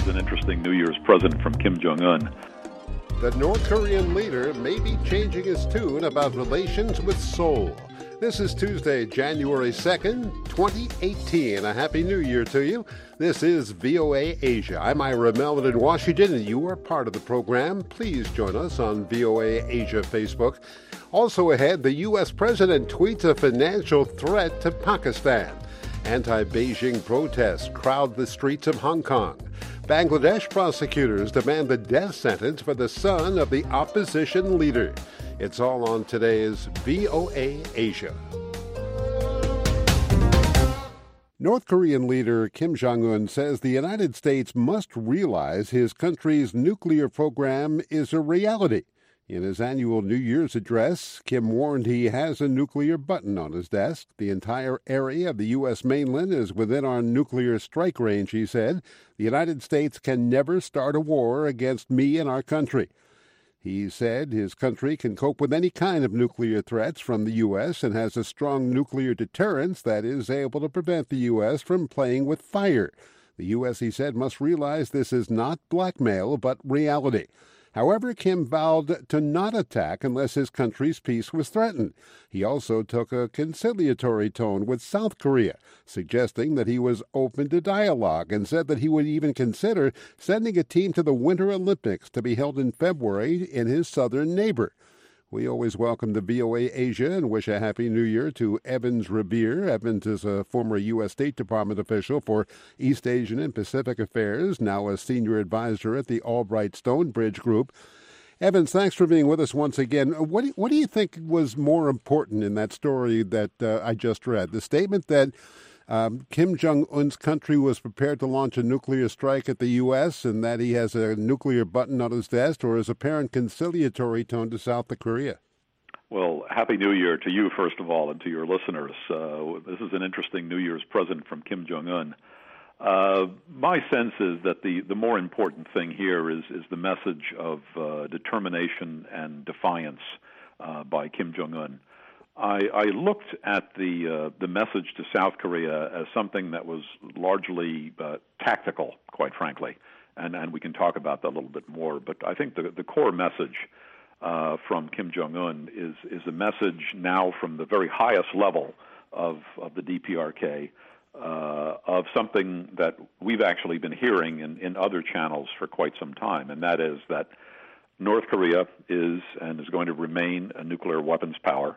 an interesting New Year's present from Kim Jong-un. The North Korean leader may be changing his tune about relations with Seoul. This is Tuesday, January 2nd, 2018. A Happy New Year to you. This is VOA Asia. I'm Ira Melvin in Washington, and you are part of the program. Please join us on VOA Asia Facebook. Also ahead, the U.S. president tweets a financial threat to Pakistan. Anti-Beijing protests crowd the streets of Hong Kong. Bangladesh prosecutors demand the death sentence for the son of the opposition leader. It's all on today's VOA Asia. North Korean leader Kim Jong-un says the United States must realize his country's nuclear program is a reality. In his annual New Year's address, Kim warned he has a nuclear button on his desk. The entire area of the U.S. mainland is within our nuclear strike range, he said. The United States can never start a war against me and our country. He said his country can cope with any kind of nuclear threats from the U.S. and has a strong nuclear deterrence that is able to prevent the U.S. from playing with fire. The U.S., he said, must realize this is not blackmail, but reality. However, Kim vowed to not attack unless his country's peace was threatened. He also took a conciliatory tone with South Korea, suggesting that he was open to dialogue and said that he would even consider sending a team to the Winter Olympics to be held in February in his southern neighbor. We always welcome to VOA Asia and wish a Happy New Year to Evans Revere. Evans is a former U.S. State Department official for East Asian and Pacific Affairs, now a senior advisor at the Albright Stonebridge Group. Evans, thanks for being with us once again. What do you think was more important in that story that I just read? The statement that Kim Jong-un's country was prepared to launch a nuclear strike at the U.S. and that he has a nuclear button on his desk, or his apparent conciliatory tone to South Korea? Well, Happy New Year to you, first of all, and to your listeners. This is an interesting New Year's present from Kim Jong-un. My sense is that the more important thing here is the message of determination and defiance by Kim Jong-un. I looked at the message to South Korea as something that was largely tactical, quite frankly, and we can talk about that a little bit more. But I think the core message from Kim Jong-un is a message now from the very highest level of the DPRK of something that we've actually been hearing in other channels for quite some time, and that is that North Korea is and is going to remain a nuclear weapons power.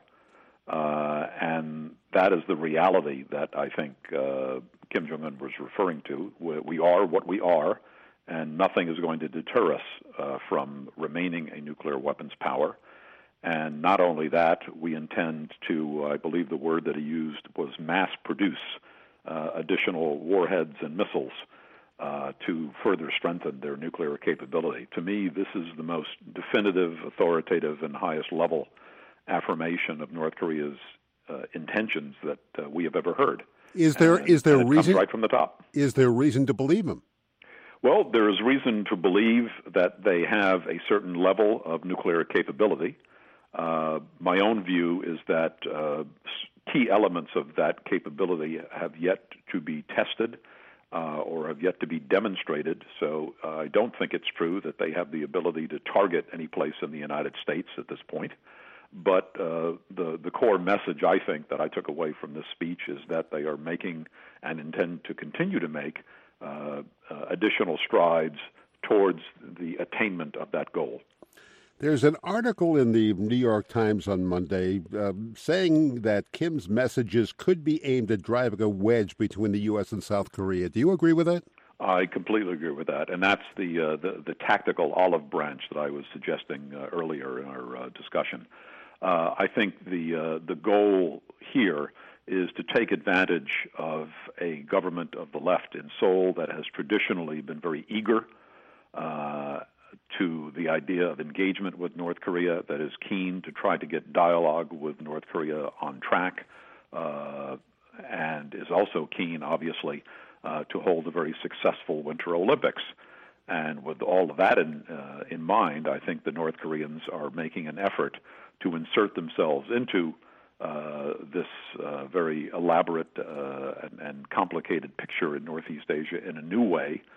And that is the reality that I think Kim Jong-un was referring to. We are what we are, and nothing is going to deter us from remaining a nuclear weapons power. And not only that, we intend to, I believe the word that he used was mass produce additional warheads and missiles to further strengthen their nuclear capability. To me, this is the most definitive, authoritative, and highest level affirmation of North Korea's intentions that we have ever heard. Is there reason comes right from the top? Is there reason to believe him? Well, there is reason to believe that they have a certain level of nuclear capability. My own view is that key elements of that capability have yet to be tested or have yet to be demonstrated. So I don't think it's true that they have the ability to target any place in the United States at this point. But the core message, I think, that I took away from this speech is that they are making and intend to continue to make additional strides towards the attainment of that goal. There's an article in the New York Times on Monday saying that Kim's messages could be aimed at driving a wedge between the U.S. and South Korea. Do you agree with that? I completely agree with that, and that's the tactical olive branch that I was suggesting earlier in our discussion. I think the goal here is to take advantage of a government of the left in Seoul that has traditionally been very eager to the idea of engagement with North Korea, that is keen to try to get dialogue with North Korea on track, and is also keen, obviously, to hold a very successful Winter Olympics. And with all of that in mind, I think the North Koreans are making an effort to insert themselves into this very elaborate and complicated picture in Northeast Asia in a new way.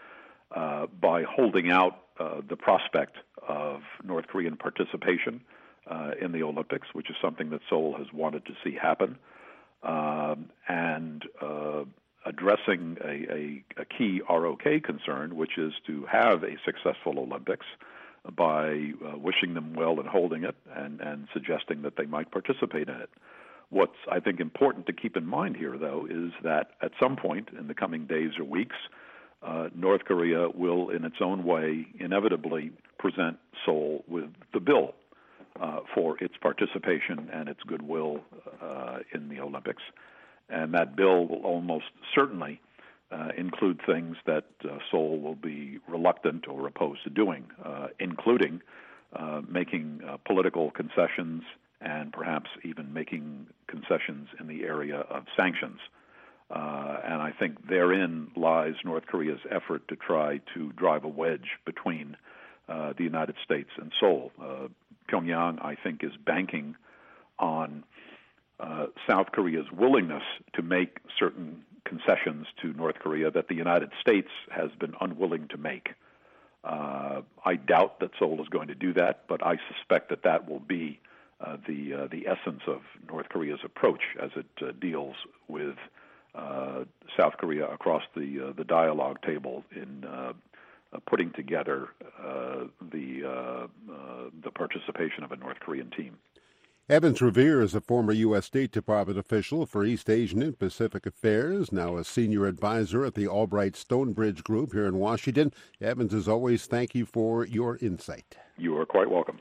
by holding out the prospect of North Korean participation in the Olympics, which is something that Seoul has wanted to see happen, and addressing a key ROK concern, which is to have a successful Olympics by wishing them well in holding it and suggesting that they might participate in it. What's, I think, important to keep in mind here, though, is that at some point in the coming days or weeks, North Korea will, in its own way, inevitably present Seoul with the bill for its participation and its goodwill in the Olympics. And that bill will almost certainly include things that Seoul will be reluctant or opposed to doing, including making political concessions and perhaps even making concessions in the area of sanctions. And I think therein lies North Korea's effort to try to drive a wedge between the United States and Seoul. Pyongyang, I think, is banking on South Korea's willingness to make certain concessions to North Korea that the United States has been unwilling to make. I doubt that Seoul is going to do that, but I suspect that that will be the essence of North Korea's approach as it deals with South Korea across the dialogue table in putting together the participation of a North Korean team. Evans Revere is a former U.S. State Department official for East Asian and Pacific Affairs, now a senior advisor at the Albright Stonebridge Group here in Washington. Evans, as always, thank you for your insight. You are quite welcome.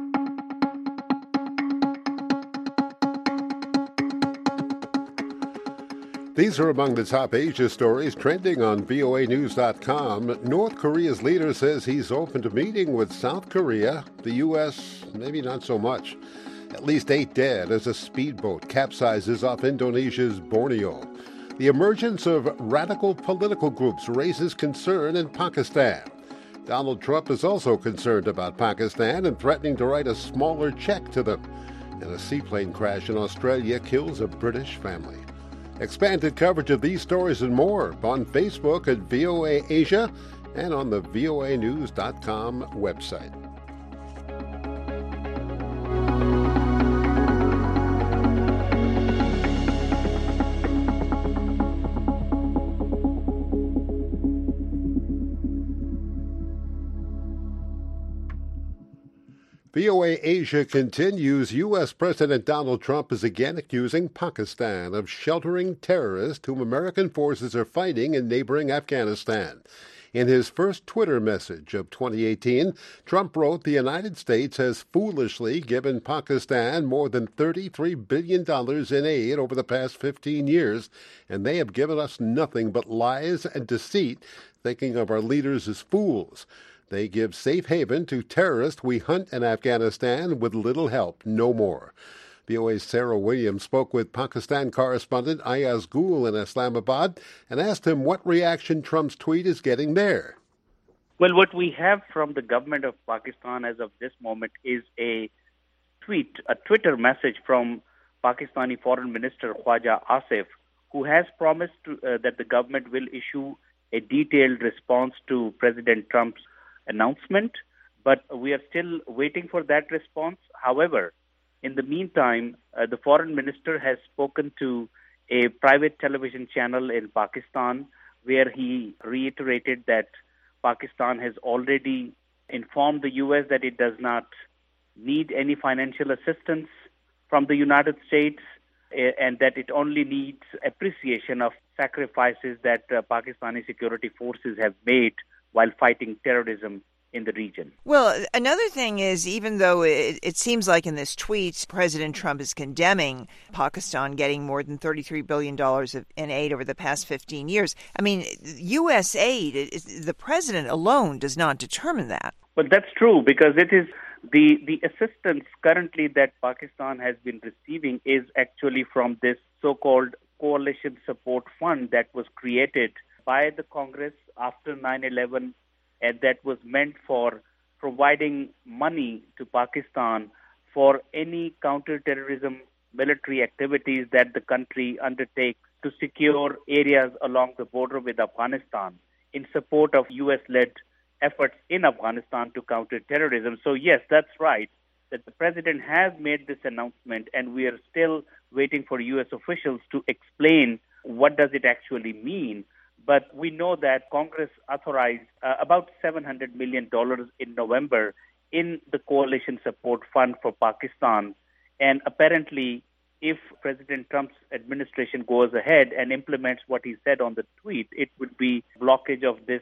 These are among the top Asia stories trending on voanews.com. North Korea's leader says he's open to meeting with South Korea. The U.S., maybe not so much. At least 8 dead as a speedboat capsizes off Indonesia's Borneo. The emergence of radical political groups raises concern in Pakistan. Donald Trump is also concerned about Pakistan and threatening to write a smaller check to them. And a seaplane crash in Australia kills a British family. Expanded coverage of these stories and more on Facebook at VOA Asia and on the voanews.com website. VOA Asia continues. U.S. President Donald Trump is again accusing Pakistan of sheltering terrorists whom American forces are fighting in neighboring Afghanistan. In his first Twitter message of 2018, Trump wrote the United States has foolishly given Pakistan more than $33 billion in aid over the past 15 years, and they have given us nothing but lies and deceit, thinking of our leaders as fools. They give safe haven to terrorists we hunt in Afghanistan with little help, no more. VOA's Sarah Williams spoke with Pakistan correspondent Ayaz Gul in Islamabad and asked him what reaction Trump's tweet is getting there. Well, what we have from the government of Pakistan as of this moment is a Twitter message from Pakistani Foreign Minister Khwaja Asif, who has promised that the government will issue a detailed response to President Trump's announcement, but we are still waiting for that response. However, in the meantime, the foreign minister has spoken to a private television channel in Pakistan where he reiterated that Pakistan has already informed the U.S. that it does not need any financial assistance from the United States and that it only needs appreciation of sacrifices that Pakistani security forces have made while fighting terrorism in the region. Well, another thing is, even though it seems like in this tweet, President Trump is condemning Pakistan getting more than $33 billion in aid over the past 15 years. I mean, U.S. aid, the president alone does not determine that. Well, that's true, because it is the assistance currently that Pakistan has been receiving is actually from this so-called Coalition Support Fund that was created by the Congress after 9/11, and that was meant for providing money to Pakistan for any counterterrorism military activities that the country undertakes to secure areas along the border with Afghanistan. in support of U.S.-led efforts in Afghanistan to counter terrorism. So yes, that's right, that the president has made this announcement, and we are still waiting for U.S. officials to explain what does it actually mean. But we know that Congress authorized about $700 million in November in the Coalition Support Fund for Pakistan. And apparently, if President Trump's administration goes ahead and implements what he said on the tweet, it would be blockage of this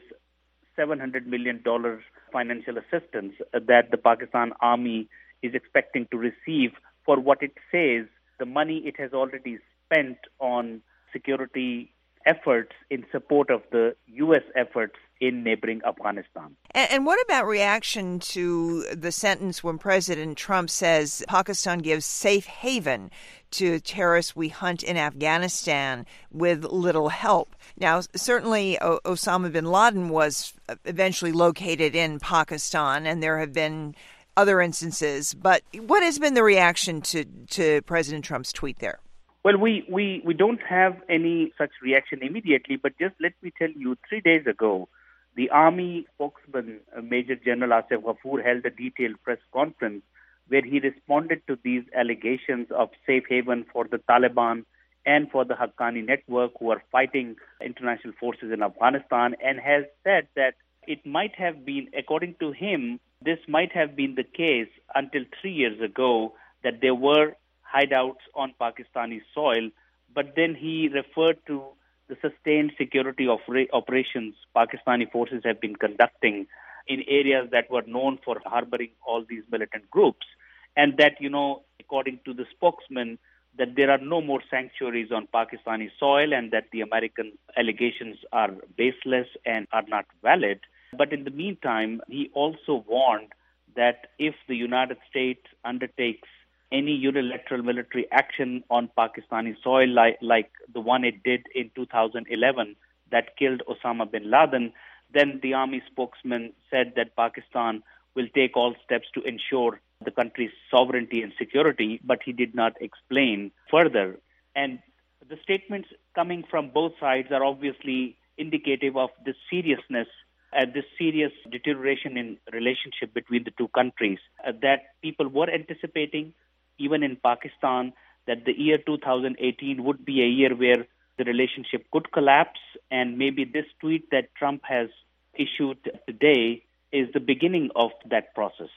$700 million financial assistance that the Pakistan Army is expecting to receive for what it says the money it has already spent on security efforts in support of the U.S. efforts in neighboring Afghanistan. And what about reaction to the sentence when President Trump says Pakistan gives safe haven to terrorists we hunt in Afghanistan with little help? Now, certainly Osama bin Laden was eventually located in Pakistan, and there have been other instances. But what has been the reaction to President Trump's tweet there? Well, we don't have any such reaction immediately, but just let me tell you, 3 days ago, the Army spokesman, Major General Asif Ghafoor, held a detailed press conference where he responded to these allegations of safe haven for the Taliban and for the Haqqani network who are fighting international forces in Afghanistan, and has said that it might have been, according to him, this might have been the case until 3 years ago, that there were hideouts on Pakistani soil, but then he referred to the sustained security operations Pakistani forces have been conducting in areas that were known for harboring all these militant groups. And that, according to the spokesman, that there are no more sanctuaries on Pakistani soil and that the American allegations are baseless and are not valid. But in the meantime, he also warned that if the United States undertakes any unilateral military action on Pakistani soil like the one it did in 2011 that killed Osama bin Laden, then the army spokesman said that Pakistan will take all steps to ensure the country's sovereignty and security, but he did not explain further. And the statements coming from both sides are obviously indicative of the seriousness and this serious deterioration in relationship between the two countries that people were anticipating, even in Pakistan, that the year 2018 would be a year where the relationship could collapse, and maybe this tweet that Trump has issued today is the beginning of that process.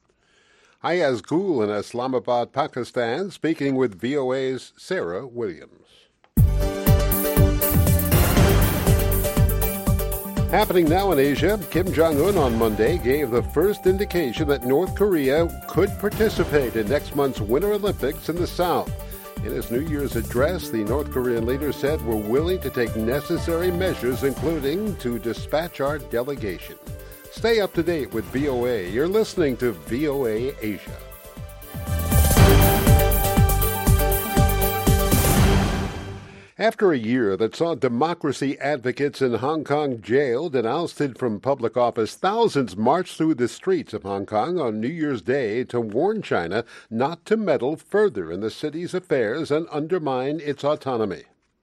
Ayaz Gul in Islamabad, Pakistan, speaking with VOA's Sarah Williams. Happening now in Asia, Kim Jong-un on Monday gave the first indication that North Korea could participate in next month's Winter Olympics in the South. In his New Year's address, the North Korean leader said we're willing to take necessary measures, including to dispatch our delegation. Stay up to date with VOA. You're listening to VOA Asia. After a year that saw democracy advocates in Hong Kong jailed and ousted from public office, thousands marched through the streets of Hong Kong on New Year's Day to warn China not to meddle further in the city's affairs and undermine its autonomy.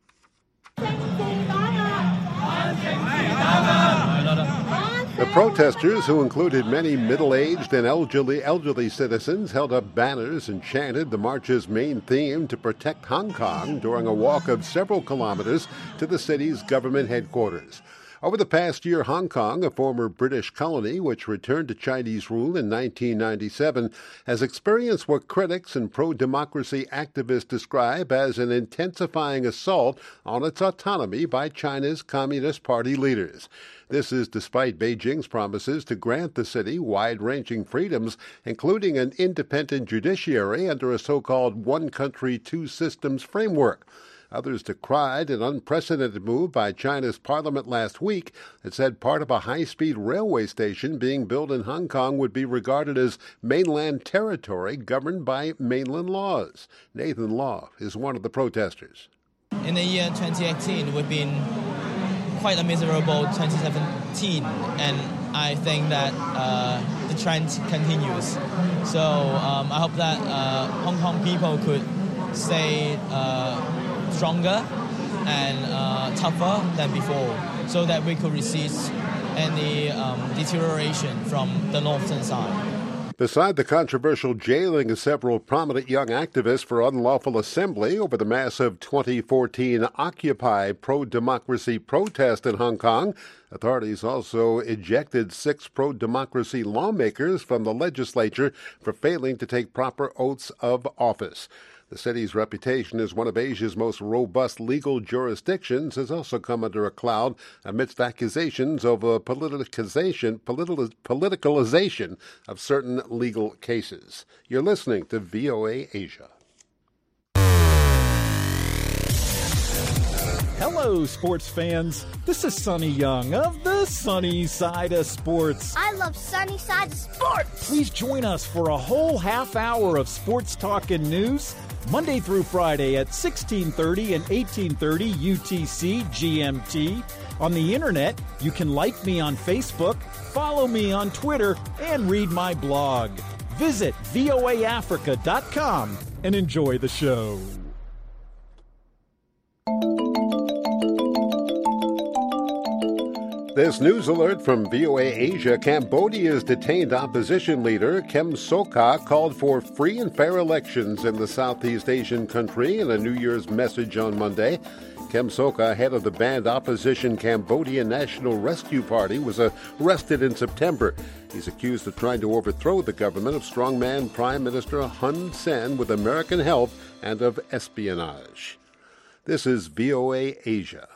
The protesters, who included many middle-aged and elderly citizens, held up banners and chanted the march's main theme to protect Hong Kong during a walk of several kilometers to the city's government headquarters. Over the past year, Hong Kong, a former British colony which returned to Chinese rule in 1997, has experienced what critics and pro-democracy activists describe as an intensifying assault on its autonomy by China's Communist Party leaders. This is despite Beijing's promises to grant the city wide-ranging freedoms, including an independent judiciary under a so-called one country, two systems framework. Others decried an unprecedented move by China's parliament last week that said part of a high-speed railway station being built in Hong Kong would be regarded as mainland territory governed by mainland laws. Nathan Law is one of the protesters. In the year 2018, we've been quite a miserable 2017, and I think that the trend continues. So I hope that Hong Kong people could stay stronger and tougher than before, so that we could resist any deterioration from the northern side. Beside the controversial jailing of several prominent young activists for unlawful assembly over the massive 2014 Occupy pro-democracy protest in Hong Kong, authorities also ejected 6 pro-democracy lawmakers from the legislature for failing to take proper oaths of office. The city's reputation as one of Asia's most robust legal jurisdictions has also come under a cloud amidst accusations of politicalization of certain legal cases. You're listening to VOA Asia. Hello, sports fans. This is Sonny Young of the Sunny Side of Sports. I love Sunny Side of Sports. Please join us for a whole half hour of sports talk and news, Monday through Friday at 1630 and 1830 UTC GMT. On the internet, you can like me on Facebook, follow me on Twitter, and read my blog. Visit voaafrica.com and enjoy the show. This news alert from VOA Asia. Cambodia's detained opposition leader, Kem Sokha, called for free and fair elections in the Southeast Asian country in a New Year's message on Monday. Kem Sokha, head of the banned opposition Cambodian National Rescue Party, was arrested in September. He's accused of trying to overthrow the government of strongman Prime Minister Hun Sen with American help and of espionage. This is VOA Asia.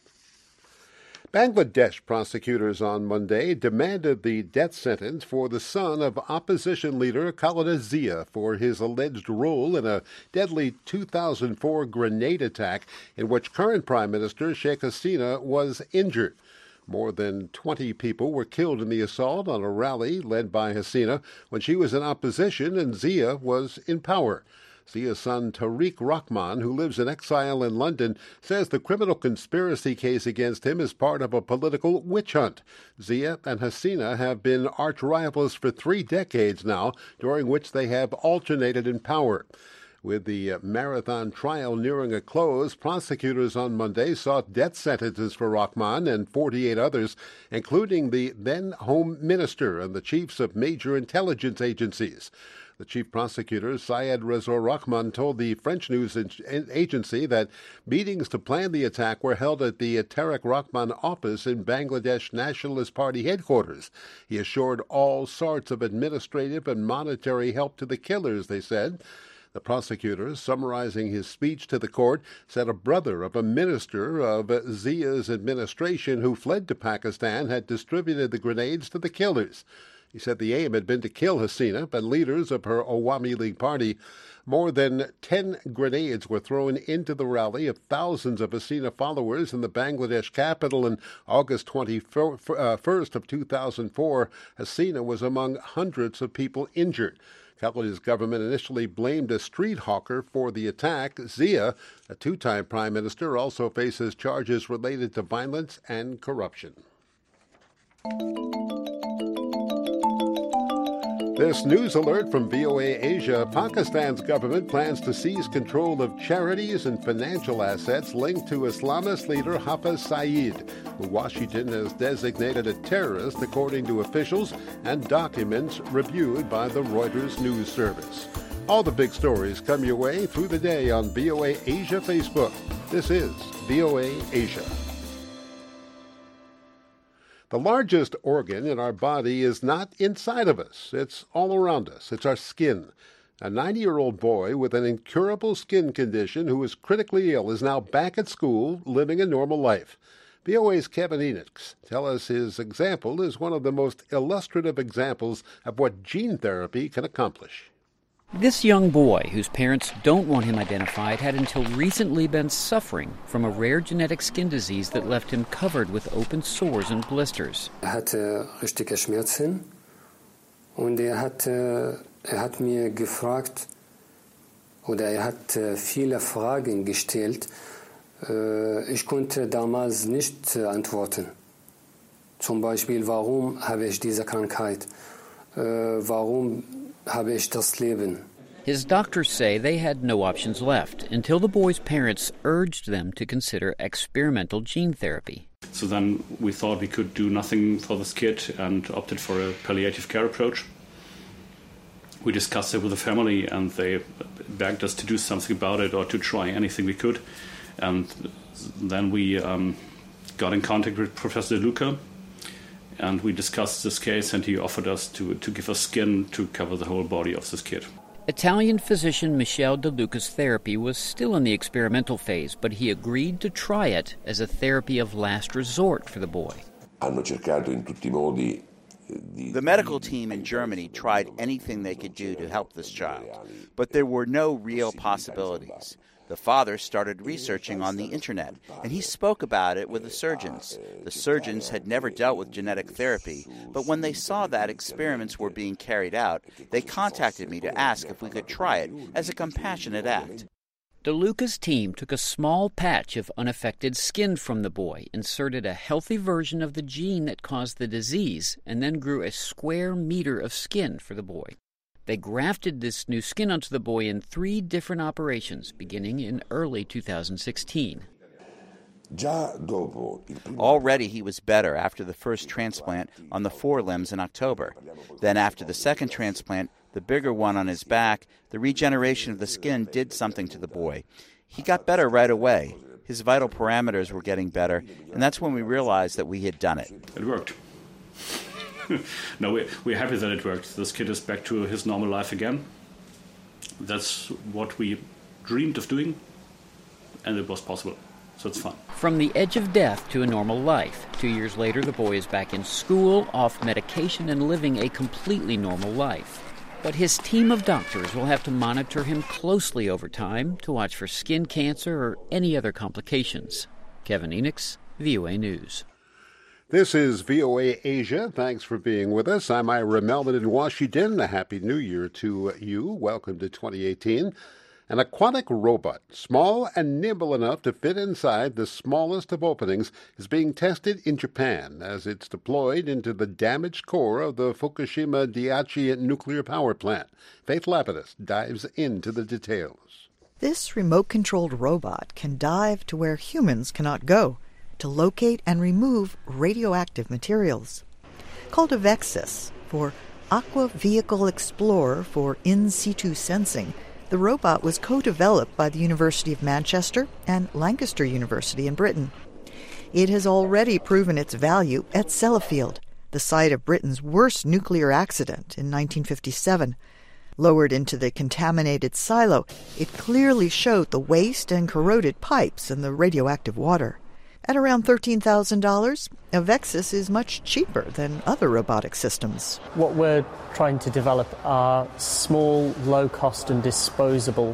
Bangladesh prosecutors on Monday demanded the death sentence for the son of opposition leader Khaleda Zia for his alleged role in a deadly 2004 grenade attack in which current Prime Minister Sheikh Hasina was injured. More than 20 people were killed in the assault on a rally led by Hasina when she was in opposition and Zia was in power. Zia's son, Tariq Rahman, who lives in exile in London, says the criminal conspiracy case against him is part of a political witch hunt. Zia and Hasina have been arch rivals for 3 decades now, during which they have alternated in power. With the marathon trial nearing a close, prosecutors on Monday sought death sentences for Rahman and 48 others, including the then Home Minister and the chiefs of major intelligence agencies. The chief prosecutor, Syed Reza Rahman, told the French news agency that meetings to plan the attack were held at the Tariq Rahman office in Bangladesh Nationalist Party headquarters. He assured all sorts of administrative and monetary help to the killers, they said. The prosecutor, summarizing his speech to the court, said a brother of a minister of Zia's administration who fled to Pakistan had distributed the grenades to the killers. He said the aim had been to kill Hasina and leaders of her Awami League party. More than 10 grenades were thrown into the rally of thousands of Hasina followers in the Bangladesh capital in August 21st of 2004. Hasina was among hundreds of people injured. Khaleda's government initially blamed a street hawker for the attack. Zia, a 2-time prime minister, also faces charges related to violence and corruption. This news alert from VOA Asia. Pakistan's government plans to seize control of charities and financial assets linked to Islamist leader Hafiz Saeed, who Washington has designated a terrorist according to officials and documents reviewed by the Reuters news service. All the big stories come your way through the day on VOA Asia Facebook. This is VOA Asia. The largest organ in our body is not inside of us. It's all around us. It's our skin. A 90-year-old boy with an incurable skin condition who is critically ill is now back at school, living a normal life. VOA's Kevin Enochs tells us his example is one of the most illustrative examples of what gene therapy can accomplish. This young boy, whose parents don't want him identified, had until recently been suffering from a rare genetic skin disease that left him covered with open sores and blisters. Hatte richtige Schmerzen und hat mir gefragt oder hat viele Fragen gestellt. Ich konnte damals nicht antworten. Zum Beispiel, warum habe ich diese Krankheit? Warum habe ich das Leben? His doctors say they had no options left until the boy's parents urged them to consider experimental gene therapy. So then we thought we could do nothing for this kid and opted for a palliative care approach. We discussed it with the family and they begged us to do something about it or to try anything we could. And then we got in contact with Professor De Luca and we discussed this case and he offered us to give us skin to cover the whole body of this kid. Italian physician Michel De Luca's therapy was still in the experimental phase, but he agreed to try it as a therapy of last resort for the boy. The medical team in Germany tried anything they could do to help this child, but there were no real possibilities. The father started researching on the internet, and he spoke about it with the surgeons. The surgeons had never dealt with genetic therapy, but when they saw that experiments were being carried out, they contacted me to ask if we could try it as a compassionate act. De Luca's team took a small patch of unaffected skin from the boy, inserted a healthy version of the gene that caused the disease, and then grew a square meter of skin for the boy. They grafted this new skin onto the boy in 3 different operations, beginning in early 2016. Already he was better after the first transplant on the forelimbs in October. Then after the second transplant, the bigger one on his back, the regeneration of the skin did something to the boy. He got better right away. His vital parameters were getting better, and that's when we realized that we had done it. It worked. No, we're happy that it worked. This kid is back to his normal life again. That's what we dreamed of doing, and it was possible. So it's fun. From the edge of death to a normal life. 2 years later, the boy is back in school, off medication, and living a completely normal life. But his team of doctors will have to monitor him closely over time to watch for skin cancer or any other complications. Kevin Enochs, VOA News. This is VOA Asia. Thanks for being with us. I'm Ira Melvin in Washington. A Happy New Year to you. Welcome to 2018. An aquatic robot, small and nimble enough to fit inside the smallest of openings, is being tested in Japan as it's deployed into the damaged core of the Fukushima Daiichi nuclear power plant. Faith Lapidus dives into the details. This remote-controlled robot can dive to where humans cannot go to locate and remove radioactive materials. Called AVEXIS, for Aqua Vehicle Explorer for in situ sensing, the robot was co-developed by the University of Manchester and Lancaster University in Britain. It has already proven its value at Sellafield, the site of Britain's worst nuclear accident in 1957. Lowered into the contaminated silo, it clearly showed the waste and corroded pipes and the radioactive water. At around $13,000, AVEXIS is much cheaper than other robotic systems. What we're trying to develop are small, low-cost and disposable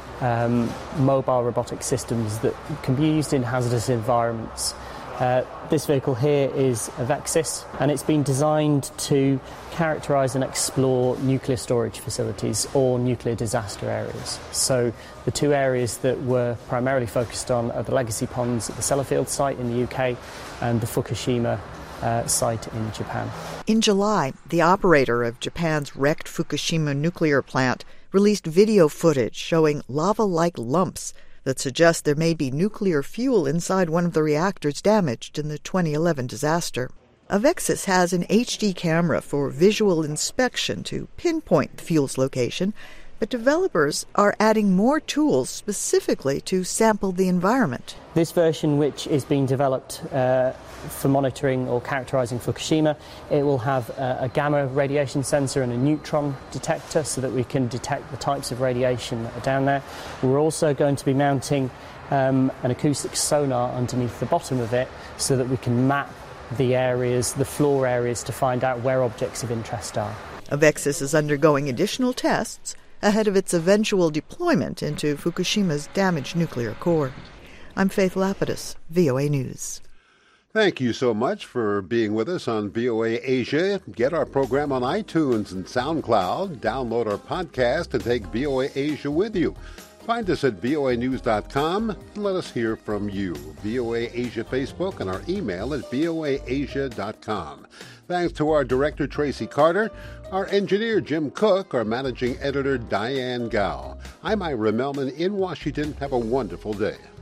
mobile robotic systems that can be used in hazardous environments. This vehicle here is AVEXIS, and it's been designed to characterise and explore nuclear storage facilities or nuclear disaster areas. So the 2 areas that we're primarily focused on are the legacy ponds at the Sellafield site in the UK and the Fukushima site in Japan. In July, the operator of Japan's wrecked Fukushima nuclear plant released video footage showing lava-like lumps that suggest there may be nuclear fuel inside one of the reactors damaged in the 2011 disaster. AVEXIS has an HD camera for visual inspection to pinpoint the fuel's location, but developers are adding more tools specifically to sample the environment. This version, which is being developed for monitoring or characterising Fukushima, it will have a gamma radiation sensor and a neutron detector so that we can detect the types of radiation that are down there. We're also going to be mounting an acoustic sonar underneath the bottom of it so that we can map the areas, the floor areas, to find out where objects of interest are. AVEXIS is undergoing additional tests ahead of its eventual deployment into Fukushima's damaged nuclear core. I'm Faith Lapidus, VOA News. Thank you so much for being with us on VOA Asia. Get our program on iTunes and SoundCloud. Download our podcast and take VOA Asia with you. Find us at voanews.com and let us hear from you. VOA Asia Facebook and our email at voaasia.com. Thanks to our director, Tracy Carter, our engineer, Jim Cook, our managing editor, Diane Gao. I'm Ira Melman in Washington. Have a wonderful day.